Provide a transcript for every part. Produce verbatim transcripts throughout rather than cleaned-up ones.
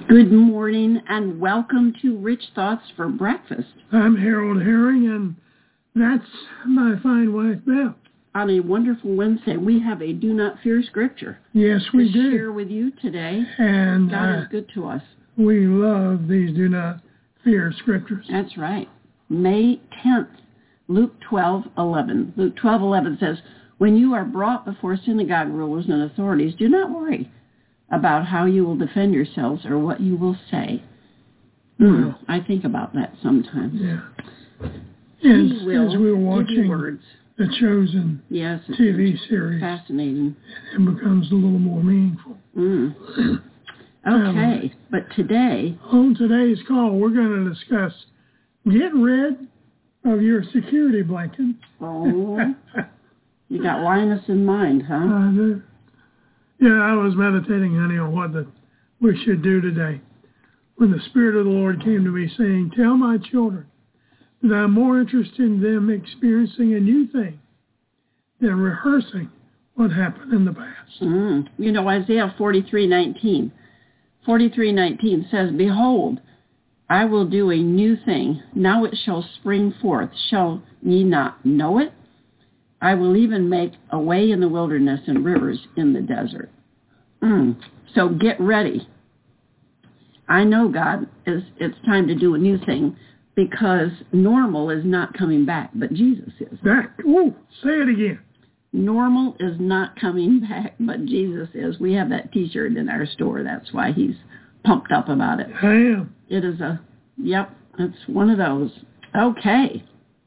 Good morning and welcome to Rich Thoughts for Breakfast. I'm Harold Herring and that's my fine wife, Beth. On a wonderful Wednesday, we have a Do Not Fear scripture. Yes, we to do. share with you today. And God uh, is good to us. We love these Do Not Fear scriptures. That's right. May tenth, Luke twelve eleven. Luke twelve eleven says, "When you are brought before synagogue rulers and authorities, do not worry about how you will defend yourselves or what you will say." Mm, I think about that sometimes. Yeah. And he will as we were watching words. The Chosen yes, T V series, fascinating. It becomes a little more meaningful. Mm. Okay, um, but today... On today's call, we're going to discuss get rid of your security blanket. Oh, you got Linus in mind, huh? I do. Yeah, I was meditating, honey, on what the, we should do today. When the Spirit of the Lord came to me saying, tell my children that I'm more interested in them experiencing a new thing than rehearsing what happened in the past. Mm. You know, Isaiah forty-three nineteen. forty-three nineteen says, "Behold, I will do a new thing. Now it shall spring forth. Shall ye not know it? I will even make a way in the wilderness and rivers in the desert." Mm. So get ready. I know, God, is it's time to do a new thing because normal is not coming back, but Jesus is. Back. Ooh, say it again. Normal is not coming back, but Jesus is. We have that T-shirt in our store. That's why he's pumped up about it. I am. It is a, yep, it's one of those. Okay.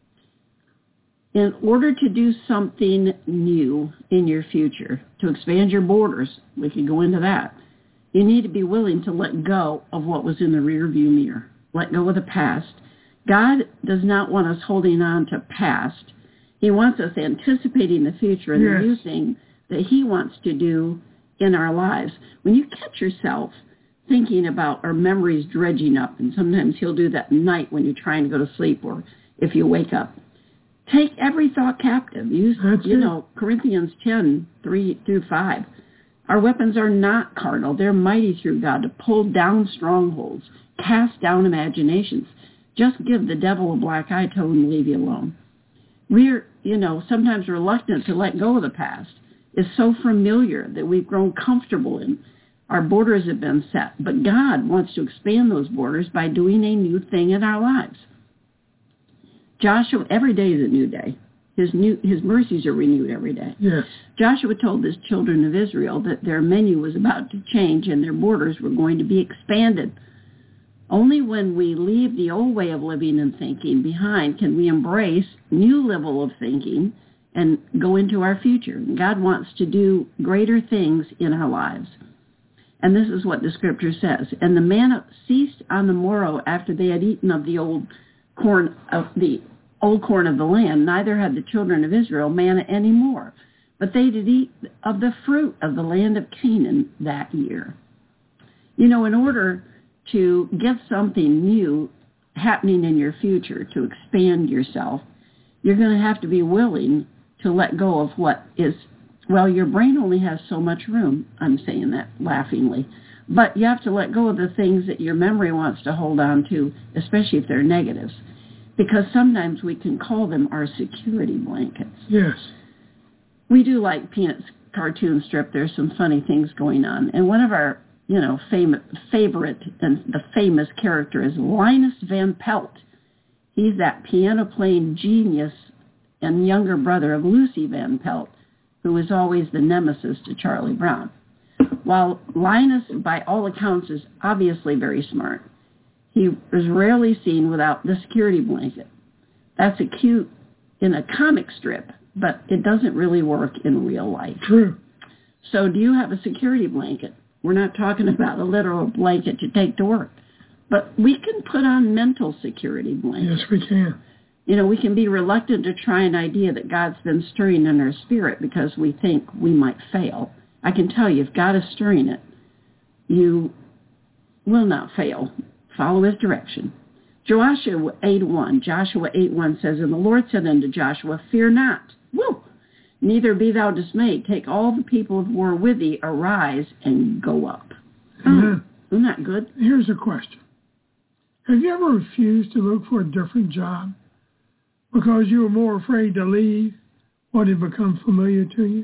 In order to do something new in your future, to expand your borders, we could go into that, you need to be willing to let go of what was in the rearview mirror. Let go of the past. God does not want us holding on to past. He wants us anticipating the future and yes. the new thing that he wants to do in our lives. When you catch yourself thinking about our memories dredging up, and sometimes he'll do that at night when you're trying to go to sleep or if you wake up, take every thought captive. Use, That's you it. know, Corinthians ten, three through five. Our weapons are not carnal. They're mighty through God to pull down strongholds, cast down imaginations. Just give the devil a black eye, tell him to leave you alone. We're, you know, sometimes reluctant to let go of the past. It's so familiar that we've grown comfortable in. Our borders have been set. But God wants to expand those borders by doing a new thing in our lives. Joshua, every day is a new day. His new, his mercies are renewed every day. Yes. Joshua told his children of Israel that their menu was about to change and their borders were going to be expanded. Only when we leave the old way of living and thinking behind can we embrace new level of thinking and go into our future. God wants to do greater things in our lives. And this is what the scripture says. "And the manna ceased on the morrow after they had eaten of the old corn of the old corn of the land, neither had the children of Israel manna any more, but they did eat of the fruit of the land of Canaan that year." You know, in order to get something new happening in your future, to expand yourself, you're going to have to be willing to let go of what is, well, your brain only has so much room. I'm saying that laughingly. But you have to let go of the things that your memory wants to hold on to, especially if they're negatives. Because sometimes we can call them our security blankets. Yes. We do like Peanuts cartoon strip. There's some funny things going on. And one of our, you know, fam- favorite and the famous character is Linus Van Pelt. He's that piano-playing genius and younger brother of Lucy Van Pelt, who is always the nemesis to Charlie Brown. While Linus, by all accounts, is obviously very smart, he is rarely seen without the security blanket. That's a cute in a comic strip, but it doesn't really work in real life. True. So do you have a security blanket? We're not talking about a literal blanket to take to work, but we can put on mental security blankets. Yes, we can. You know, we can be reluctant to try an idea that God's been stirring in our spirit because we think we might fail. I can tell you, if God is stirring it, you will not fail. Follow his direction. Joshua eight one. Joshua eight one says, "And the Lord said unto Joshua, Fear not, woo, neither be thou dismayed. Take all the people of war with thee, arise and go up." Amen. Isn't that good? Here's a question. Have you ever refused to look for a different job because you were more afraid to leave what had become familiar to you?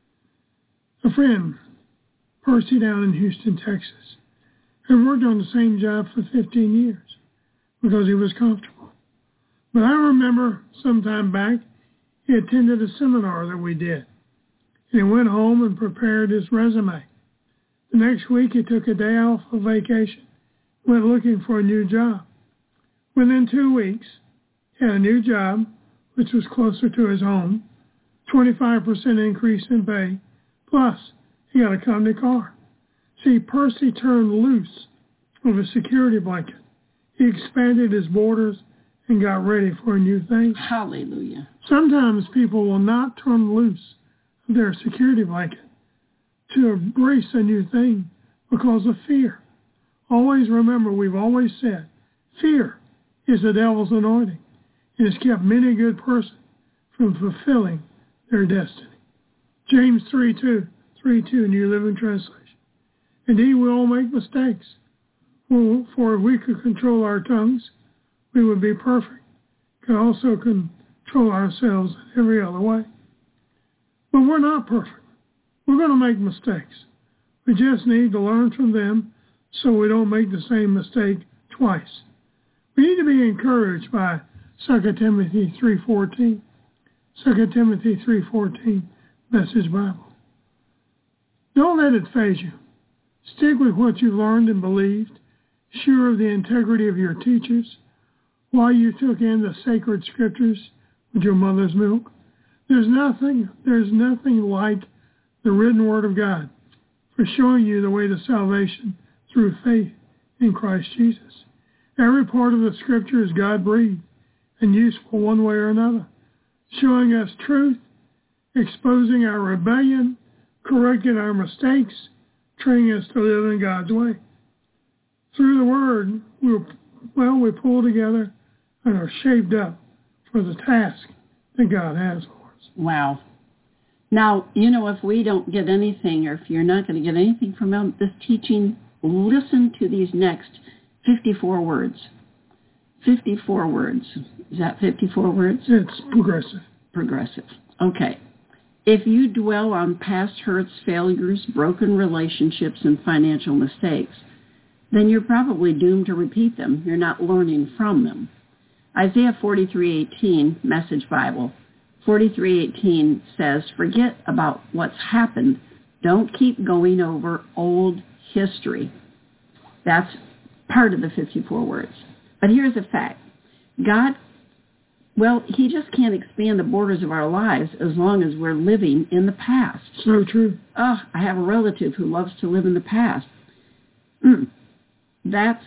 A friend, Percy down in Houston, Texas, had worked on the same job for fifteen years because he was comfortable. But I remember some time back, he attended a seminar that we did. He went home and prepared his resume. The next week, he took a day off of vacation, went looking for a new job. Within two weeks, he had a new job, which was closer to his home, twenty-five percent increase in pay, plus he got a company car. See, Percy turned loose of a security blanket. He expanded his borders and got ready for a new thing. Hallelujah. Sometimes people will not turn loose of their security blanket to embrace a new thing because of fear. Always remember, we've always said, fear is the devil's anointing. It has kept many a good person from fulfilling their destiny. James three two, three two, New Living Translation. Indeed, we all make mistakes. For if we could control our tongues, we would be perfect. Could also control ourselves in every other way. But we're not perfect. We're going to make mistakes. We just need to learn from them so we don't make the same mistake twice. We need to be encouraged by Second Timothy three fourteen. Second Timothy three fourteen, Message Bible. Don't let it faze you. Stick with what you've learned and believed, sure of the integrity of your teachers, while you took in the sacred scriptures with your mother's milk. There's nothing, there's nothing like the written word of God for showing you the way to salvation through faith in Christ Jesus. Every part of the scripture is God-breathed and useful one way or another, showing us truth, exposing our rebellion, correcting our mistakes, training us to live in God's way. Through the word, we'll, well, we pull together and are shaped up for the task that God has for us. Wow. Now, you know, if we don't get anything, or if you're not going to get anything from this teaching, listen to these next fifty-four words. fifty-four words. Is that fifty-four words? It's progressive. Progressive. Okay. If you dwell on past hurts, failures, broken relationships, and financial mistakes, then you're probably doomed to repeat them. You're not learning from them. Isaiah forty-three eighteen, Message Bible. forty-three eighteen says, forget about what's happened. Don't keep going over old history. That's part of the fifty-four words. But here's a fact. God, well, he just can't expand the borders of our lives as long as we're living in the past. So true. Oh, I have a relative who loves to live in the past. Mm. That's,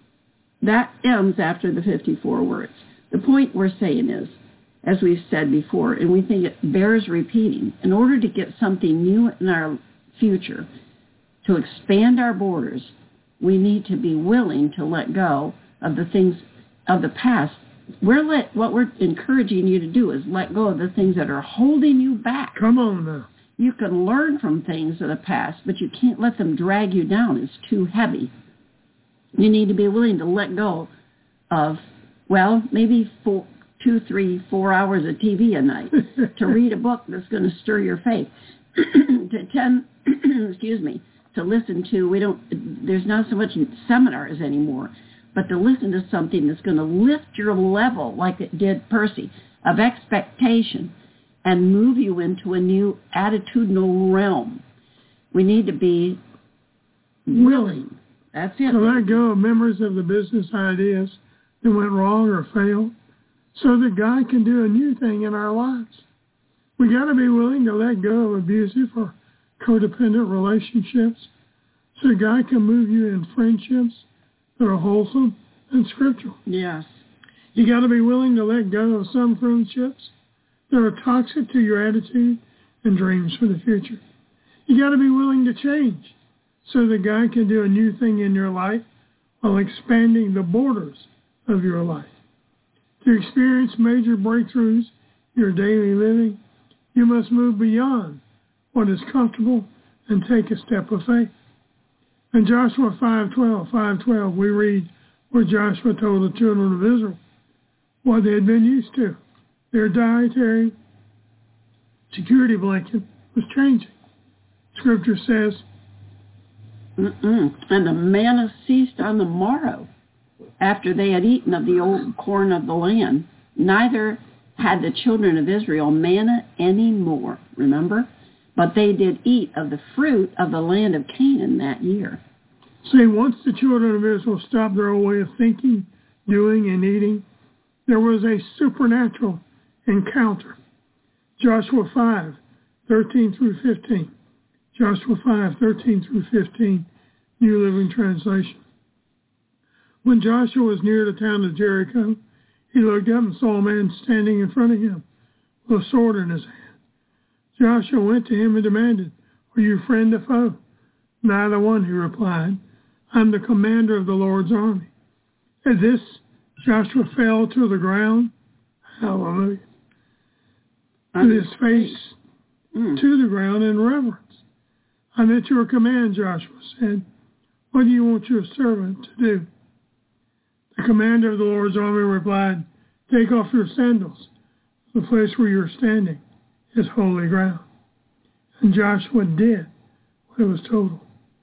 that ends after the fifty-four words. The point we're saying is, as we've said before, and we think it bears repeating, in order to get something new in our future, to expand our borders, we need to be willing to let go of the things of the past. We're let, what we're encouraging you to do is let go of the things that are holding you back. Come on now. You can learn from things of the past, but you can't let them drag you down. It's too heavy. You need to be willing to let go of, well, maybe four, two, three, four hours of T V a night, to read a book that's going to stir your faith, to attend, excuse me, to listen to, we don't, there's not so much seminars anymore, but to listen to something that's going to lift your level, like it did Percy, of expectation, and move you into a new attitudinal realm. We need to be willing. That's it. To let go of memories of the business ideas that went wrong or failed, so that God can do a new thing in our lives. We got to be willing to let go of abusive or codependent relationships so God can move you in friendships that are wholesome and scriptural. Yes. You got to be willing to let go of some friendships that are toxic to your attitude and dreams for the future. You got to be willing to change so that God can do a new thing in your life while expanding the borders of your life. To experience major breakthroughs in your daily living, you must move beyond what is comfortable and take a step of faith. In Joshua five twelve, five twelve, we read where Joshua told the children of Israel what they had been used to. Their dietary security blanket was changing. Scripture says, Mm-mm. And the manna ceased on the morrow, after they had eaten of the old corn of the land. Neither had the children of Israel manna any more, remember? But they did eat of the fruit of the land of Canaan that year. See, once the children of Israel stopped their old way of thinking, doing, and eating, there was a supernatural encounter. Joshua five, thirteen through fifteen. Joshua five, thirteen through fifteen, New Living Translation. When Joshua was near the town of Jericho, he looked up and saw a man standing in front of him with a sword in his hand. Joshua went to him and demanded, "Are you friend or foe?" "Neither one," he replied. "I'm the commander of the Lord's army." At this, Joshua fell to the ground, hallelujah, with his face mm. to the ground in reverence. "I'm at your command," Joshua said. "What do you want your servant to do?" The commander of the Lord's army replied, "Take off your sandals. The place where you're standing is holy ground." And Joshua did what was told.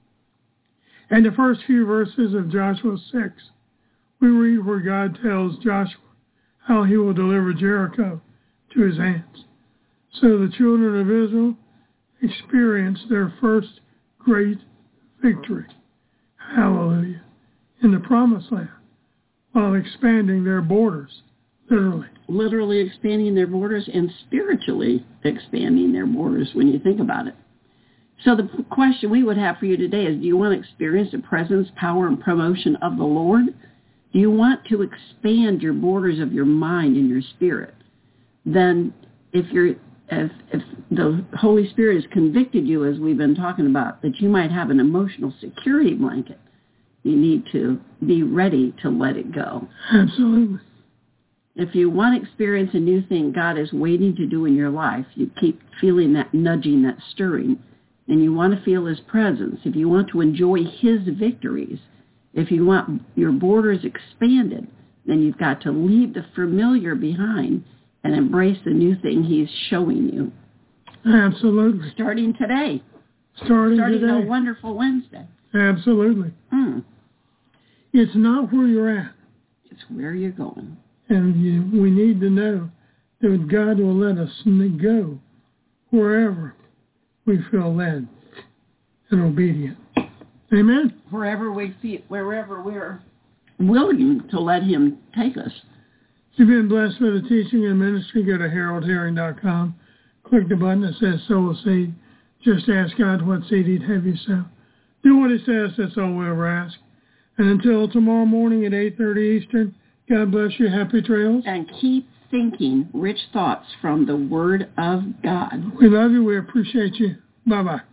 In the first few verses of Joshua six, we read where God tells Joshua how he will deliver Jericho to his hands. So the children of Israel experienced their first great victory, hallelujah, in the promised land, while expanding their borders, literally. Literally expanding their borders and spiritually expanding their borders when you think about it. So the question we would have for you today is, do you want to experience the presence, power, and promotion of the Lord? Do you want to expand your borders of your mind and your spirit? Then if you're if, if the Holy Spirit has convicted you, as we've been talking about, that you might have an emotional security blanket, you need to be ready to let it go. Absolutely. If you want to experience a new thing God is waiting to do in your life, you keep feeling that nudging, that stirring, and you want to feel his presence, if you want to enjoy his victories, if you want your borders expanded, then you've got to leave the familiar behind and embrace the new thing he's showing you. Absolutely. Starting today. Starting, Starting today. a wonderful Wednesday. Absolutely. Mm. It's not where you're at. It's where you're going. And you, we need to know that God will let us go wherever we feel led and obedient. Amen? Wherever we feel, wherever we're willing to let him take us. If you've been blessed by the teaching and ministry, go to harold herring dot com. Click the button that says sow a seed. Just ask God what seed he'd have you sow. Do what he says, that's all we ever ask. And until tomorrow morning at eight thirty Eastern, God bless you. Happy trails. And keep thinking rich thoughts from the Word of God. We love you. We appreciate you. Bye-bye.